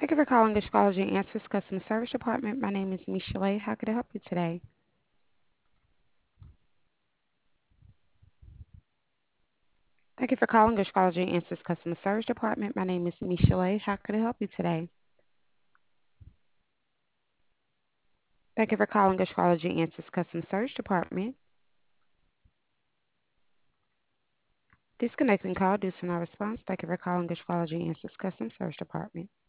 Thank you for calling Astrology Answers Customer Service Department. My name is Michelle. How could I help you today? Thank you for calling Astrology Answers Customer Service Department. My name is Michelle. How could I help you today? Thank you for calling Astrology Answers Customer Service Department. Disconnecting call due to no response. Thank you for calling Astrology Answers Customer Service Department.